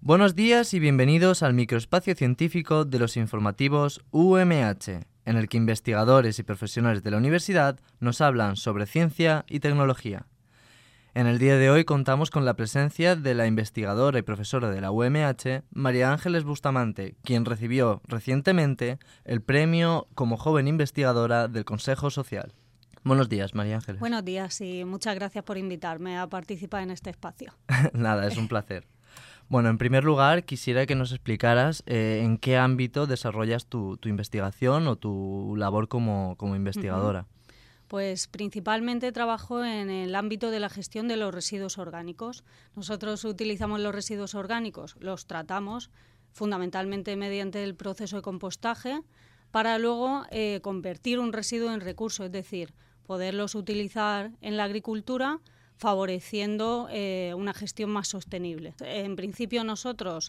Buenos días y bienvenidos al microespacio científico de los informativos UMH, en el que investigadores y profesionales de la universidad nos hablan sobre ciencia y tecnología. En el día de hoy contamos con la presencia de la investigadora y profesora de la UMH, María Ángeles Bustamante, quien recibió recientemente el premio como joven investigadora del Consejo Social. Buenos días, María Ángeles. Buenos días y muchas gracias por invitarme a participar en este espacio. Nada, es un placer. Bueno, en primer lugar, quisiera que nos explicaras en qué ámbito desarrollas tu investigación o tu labor como investigadora. Pues principalmente trabajo en el ámbito de la gestión de los residuos orgánicos. Nosotros utilizamos los residuos orgánicos, los tratamos fundamentalmente mediante el proceso de compostaje para luego convertir un residuo en recurso, es decir, poderlos utilizar en la agricultura favoreciendo una gestión más sostenible. En principio nosotros,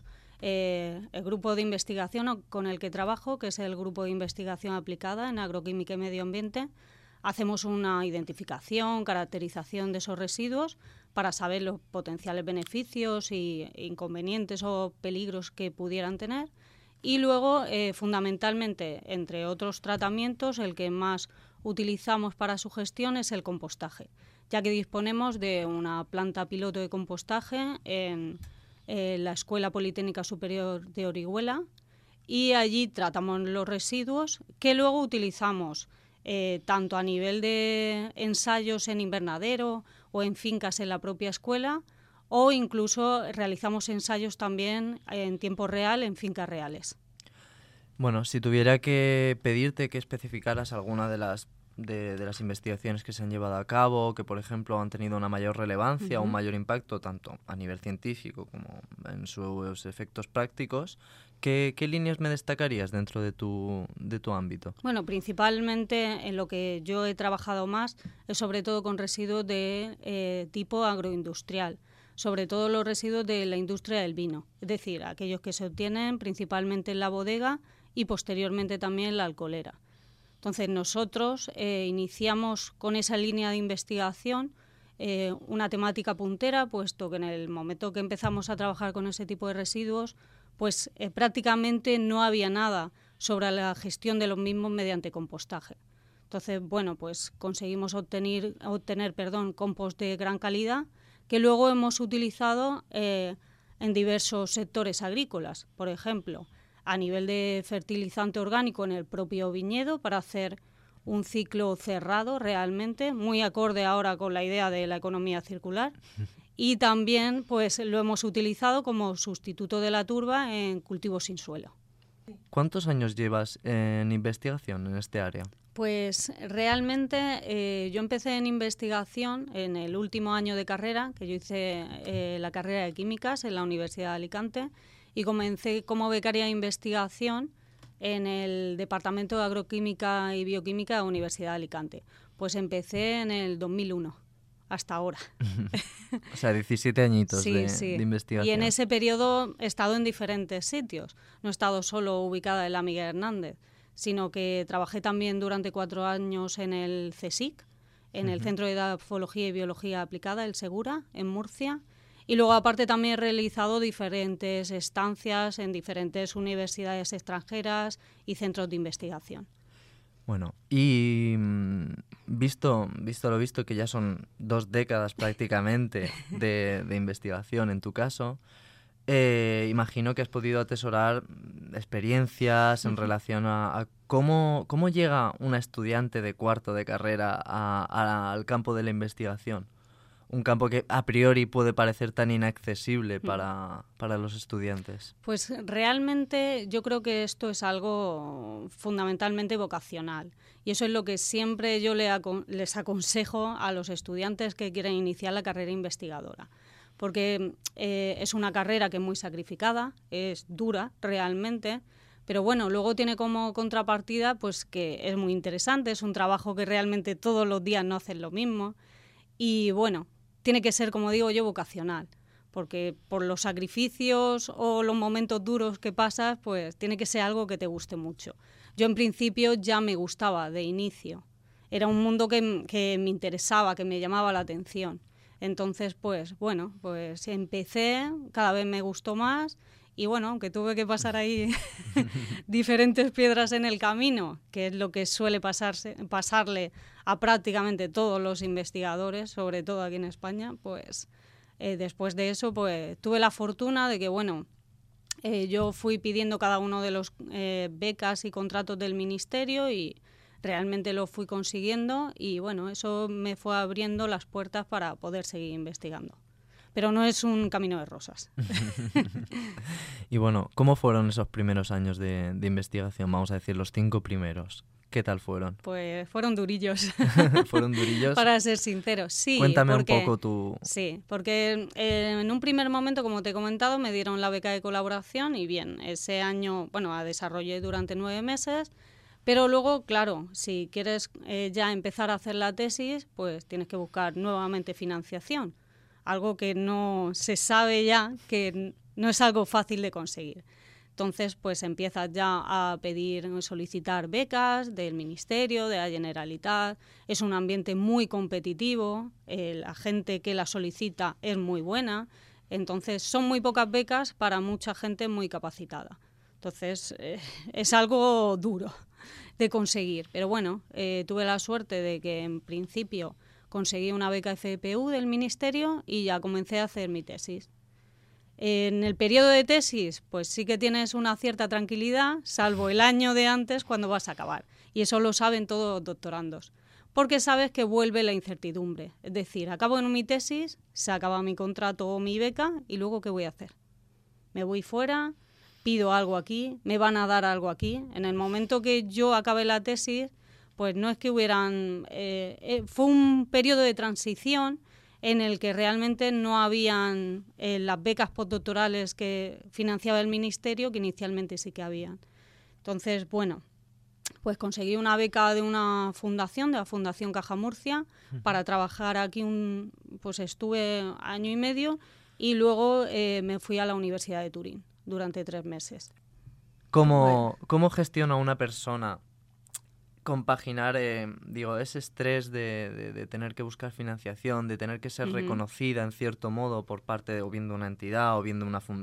el grupo de investigación con el que trabajo, que es el Grupo de Investigación Aplicada en Agroquímica y Medio Ambiente, hacemos una identificación, caracterización de esos residuos para saber los potenciales beneficios y inconvenientes o peligros que pudieran tener. Y luego, fundamentalmente, entre otros tratamientos, el que más utilizamos para su gestión es el compostaje, ya que disponemos de una planta piloto de compostaje en la Escuela Politécnica Superior de Orihuela, y allí tratamos los residuos que luego utilizamos tanto a nivel de ensayos en invernadero o en fincas en la propia escuela, o incluso realizamos ensayos también en tiempo real en fincas reales. Bueno, si tuviera que pedirte que especificaras alguna de las investigaciones que se han llevado a cabo, que por ejemplo han tenido una mayor relevancia o un mayor impacto tanto a nivel científico como en sus efectos prácticos, ¿qué líneas me destacarías dentro de tu ámbito? Bueno, principalmente en lo que yo he trabajado más es sobre todo con residuos de tipo agroindustrial, sobre todo los residuos de la industria del vino, es decir, aquellos que se obtienen principalmente en la bodega y posteriormente también en la alcoholera. Entonces nosotros iniciamos con esa línea de investigación una temática puntera, puesto que en el momento que empezamos a trabajar con ese tipo de residuos, pues prácticamente no había nada sobre la gestión de los mismos mediante compostaje. Entonces, bueno, pues conseguimos obtener compost de gran calidad que luego hemos utilizado en diversos sectores agrícolas, por ejemplo, a nivel de fertilizante orgánico en el propio viñedo para hacer un ciclo cerrado realmente, muy acorde ahora con la idea de la economía circular. Y también pues lo hemos utilizado como sustituto de la turba en cultivos sin suelo. ¿Cuántos años llevas en investigación en este área? Pues realmente yo empecé en investigación en el último año de carrera, que yo hice la carrera de químicas en la Universidad de Alicante, y comencé como becaria de investigación en el Departamento de Agroquímica y Bioquímica de la Universidad de Alicante. Pues empecé en el 2001, hasta ahora. O sea, 17 añitos sí. de investigación. Y en ese periodo he estado en diferentes sitios. No he estado solo ubicada en la Miguel Hernández, sino que trabajé también durante 4 años en el CSIC, en el Centro de Edafología y Biología Aplicada, el Segura, en Murcia. Y luego, aparte, también he realizado diferentes estancias en diferentes universidades extranjeras y centros de investigación. Bueno, y visto lo visto, que ya son 2 décadas prácticamente de investigación en tu caso, imagino que has podido atesorar experiencias en relación a cómo llega una estudiante de cuarto de carrera al campo de la investigación. Un campo que a priori puede parecer tan inaccesible para los estudiantes. Pues realmente yo creo que esto es algo fundamentalmente vocacional, y eso es lo que siempre yo les aconsejo a los estudiantes que quieren iniciar la carrera investigadora, porque es una carrera que es muy sacrificada, es dura realmente, pero bueno, luego tiene como contrapartida pues que es muy interesante, es un trabajo que realmente todos los días no hacen lo mismo, y bueno, tiene que ser, como digo yo, vocacional, porque por los sacrificios o los momentos duros que pasas, pues tiene que ser algo que te guste mucho. Yo en principio ya me gustaba de inicio, era un mundo que me interesaba, que me llamaba la atención. Entonces, pues bueno, pues empecé, cada vez me gustó más y bueno, aunque tuve que pasar ahí diferentes piedras en el camino, que es lo que suele pasarle a prácticamente todos los investigadores, sobre todo aquí en España, pues después de eso pues tuve la fortuna de que, bueno, yo fui pidiendo cada uno de los becas y contratos del ministerio y realmente lo fui consiguiendo y bueno, eso me fue abriendo las puertas para poder seguir investigando. Pero no es un camino de rosas. Y bueno, ¿cómo fueron esos primeros años de investigación? Vamos a decir, los 5 primeros. ¿Qué tal fueron? Pues fueron durillos. ¿Fueron durillos? Para ser sinceros, sí. Cuéntame un poco tu... Sí, porque en un primer momento, como te he comentado, me dieron la beca de colaboración y bien, ese año, bueno, la desarrollé durante 9 meses, pero luego, claro, si quieres ya empezar a hacer la tesis, pues tienes que buscar nuevamente financiación, algo que no se sabe ya que no es algo fácil de conseguir. Entonces, pues empiezas ya a solicitar becas del Ministerio, de la Generalitat. Es un ambiente muy competitivo, la gente que la solicita es muy buena. Entonces, son muy pocas becas para mucha gente muy capacitada. Entonces, es algo duro de conseguir. Pero bueno, tuve la suerte de que en principio conseguí una beca FPU del Ministerio y ya comencé a hacer mi tesis. En el periodo de tesis, pues sí que tienes una cierta tranquilidad, salvo el año de antes cuando vas a acabar. Y eso lo saben todos los doctorandos, porque sabes que vuelve la incertidumbre. Es decir, acabo en mi tesis, se acaba mi contrato o mi beca, y luego ¿qué voy a hacer? ¿Me voy fuera? ¿Pido algo aquí? ¿Me van a dar algo aquí? En el momento que yo acabé la tesis, pues no es que hubieran... fue un periodo de transición en el que realmente no habían las becas postdoctorales que financiaba el Ministerio, que inicialmente sí que habían. Entonces, bueno, pues conseguí una beca de una fundación, de la Fundación Caja Murcia, para trabajar aquí, pues estuve 1 año y medio y luego me fui a la Universidad de Turín durante 3 meses. ¿Cómo gestiona una persona compaginar, ese estrés de tener que buscar financiación, de tener que ser reconocida en cierto modo por parte o bien de una entidad o bien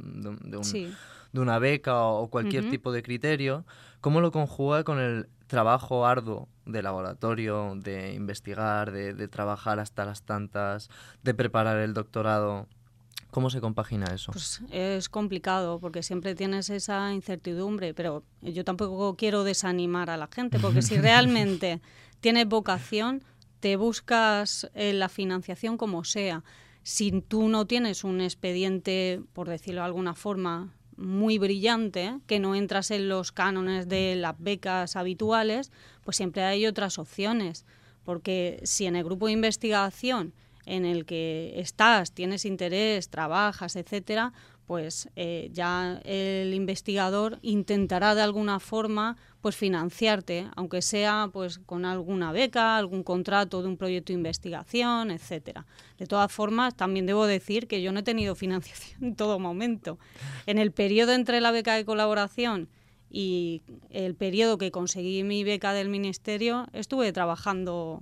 de una beca o cualquier tipo de criterio? ¿Cómo lo conjuga con el trabajo arduo de laboratorio, de investigar, de trabajar hasta las tantas, de preparar el doctorado? ¿Cómo se compagina eso? Pues es complicado porque siempre tienes esa incertidumbre, pero yo tampoco quiero desanimar a la gente, porque si realmente tienes vocación, te buscas la financiación como sea. Si tú no tienes un expediente, por decirlo de alguna forma, muy brillante, que no entras en los cánones de las becas habituales, pues siempre hay otras opciones, porque si en el grupo de investigación en el que estás, tienes interés, trabajas, etcétera, pues ya el investigador intentará de alguna forma pues financiarte, aunque sea pues con alguna beca, algún contrato de un proyecto de investigación, etcétera. De todas formas, también debo decir que yo no he tenido financiación en todo momento. En el periodo entre la beca de colaboración y el periodo que conseguí mi beca del Ministerio, estuve trabajando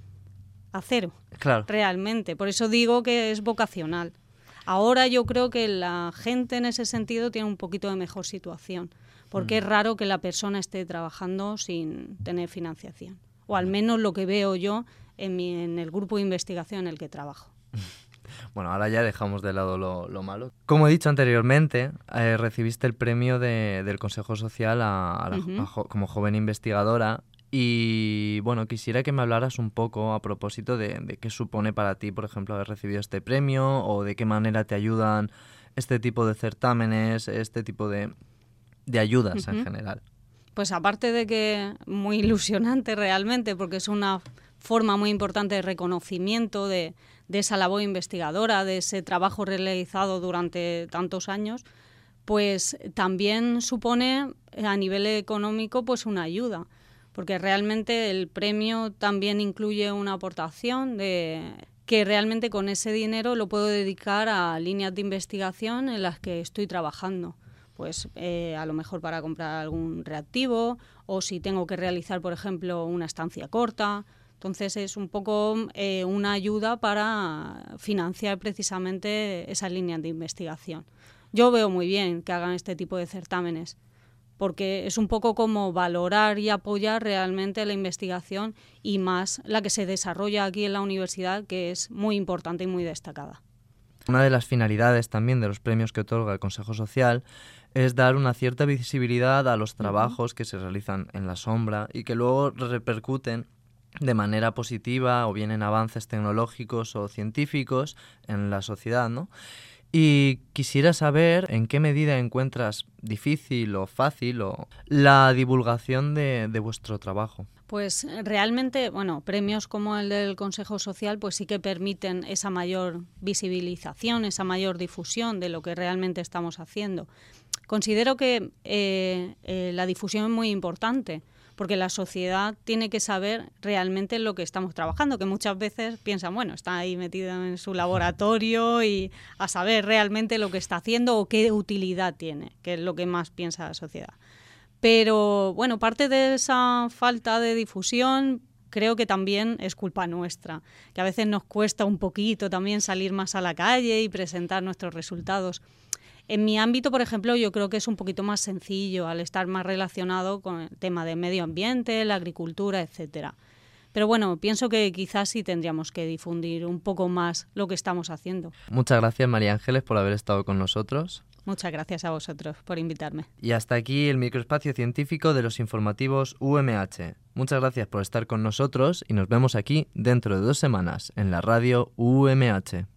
a cero, claro, realmente. Por eso digo que es vocacional. Ahora yo creo que la gente en ese sentido tiene un poquito de mejor situación, porque es raro que la persona esté trabajando sin tener financiación, o al menos lo que veo yo en el grupo de investigación en el que trabajo. Bueno, ahora ya dejamos de lado lo malo. Como he dicho anteriormente, recibiste el premio del Consejo Social como joven investigadora. Y bueno, quisiera que me hablaras un poco a propósito de qué supone para ti, por ejemplo, haber recibido este premio, o de qué manera te ayudan este tipo de certámenes, este tipo de ayudas en general. Pues aparte de que muy ilusionante realmente, porque es una forma muy importante de reconocimiento de esa labor investigadora, de ese trabajo realizado durante tantos años, pues también supone a nivel económico pues una ayuda, porque realmente el premio también incluye una aportación que realmente con ese dinero lo puedo dedicar a líneas de investigación en las que estoy trabajando. Pues a lo mejor para comprar algún reactivo, o si tengo que realizar, por ejemplo, una estancia corta. Entonces es un poco una ayuda para financiar precisamente esas líneas de investigación. Yo veo muy bien que hagan este tipo de certámenes, porque es un poco como valorar y apoyar realmente la investigación y más la que se desarrolla aquí en la universidad, que es muy importante y muy destacada. Una de las finalidades también de los premios que otorga el Consejo Social es dar una cierta visibilidad a los trabajos que se realizan en la sombra y que luego repercuten de manera positiva o bien en avances tecnológicos o científicos en la sociedad, ¿no? Y quisiera saber en qué medida encuentras difícil o fácil la divulgación de vuestro trabajo. Pues realmente, bueno, premios como el del Consejo Social pues sí que permiten esa mayor visibilización, esa mayor difusión de lo que realmente estamos haciendo. Considero que la difusión es muy importante, porque la sociedad tiene que saber realmente en lo que estamos trabajando, que muchas veces piensan, bueno, está ahí metido en su laboratorio y a saber realmente lo que está haciendo o qué utilidad tiene, que es lo que más piensa la sociedad. Pero, bueno, parte de esa falta de difusión creo que también es culpa nuestra, que a veces nos cuesta un poquito también salir más a la calle y presentar nuestros resultados. En mi ámbito, por ejemplo, yo creo que es un poquito más sencillo al estar más relacionado con el tema de medio ambiente, la agricultura, etcétera. Pero bueno, pienso que quizás sí tendríamos que difundir un poco más lo que estamos haciendo. Muchas gracias, María Ángeles, por haber estado con nosotros. Muchas gracias a vosotros por invitarme. Y hasta aquí el microespacio científico de los informativos UMH. Muchas gracias por estar con nosotros y nos vemos aquí dentro de 2 semanas en la radio UMH.